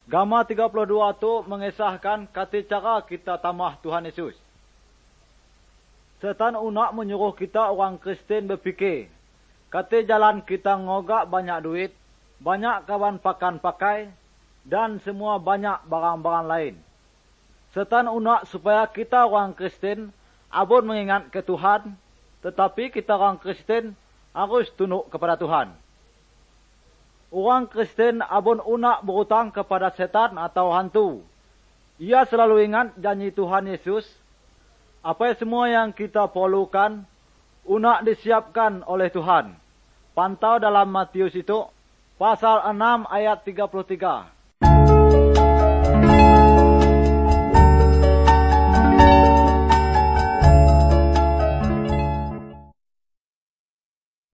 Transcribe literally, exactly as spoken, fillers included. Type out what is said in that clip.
Gambar tiga puluh dua tu mengisahkan kata cara kita tamah Tuhan Yesus. Setan unak menyuruh kita orang Kristen berfikir, kata jalan kita ngogak banyak duit, banyak kawan pakan pakai, dan semua banyak barang-barang lain. Setan unak supaya kita orang Kristen abun mengingat ke Tuhan, tetapi kita orang Kristen harus tunduk kepada Tuhan. Orang Kristen abun unak berhutang kepada setan atau hantu. Ia selalu ingat janji Tuhan Yesus, apa semua yang kita perlukan, unak disiapkan oleh Tuhan. Pantau dalam Matius itu, pasal enam ayat tiga puluh tiga.